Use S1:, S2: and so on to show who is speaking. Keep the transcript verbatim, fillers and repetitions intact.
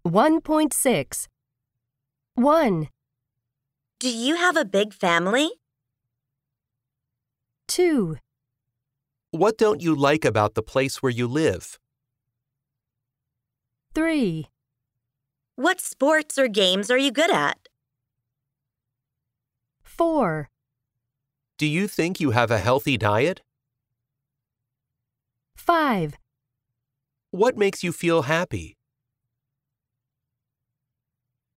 S1: one point six. one,
S2: Do you have a big family?
S1: two,
S3: What don't you like about the place where you live?
S1: three,
S2: What sports or games are you good at?
S1: four,
S3: Do you think you have a healthy diet?
S1: five.
S3: What makes you feel happy?